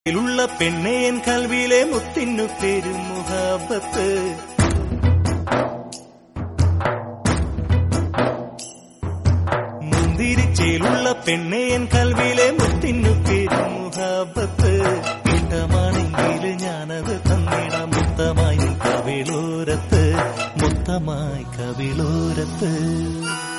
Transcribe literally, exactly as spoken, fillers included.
ുള്ള പെണ്ണേൻ കൽവിലെ മുത്തിനു പേരും മുഹബത്ത്. മുന്തിരിച്ചേലുള്ള പെണ്ണേൻ കൽവിലെ മുത്തിനു പേരും മുഹബത്ത്. ഇഷ്ടമാണെങ്കിൽ ഞാനത് തന്നിടാം മുത്തമായി കവിളോരത്ത്, മുത്തമായി കവിളോരത്ത്.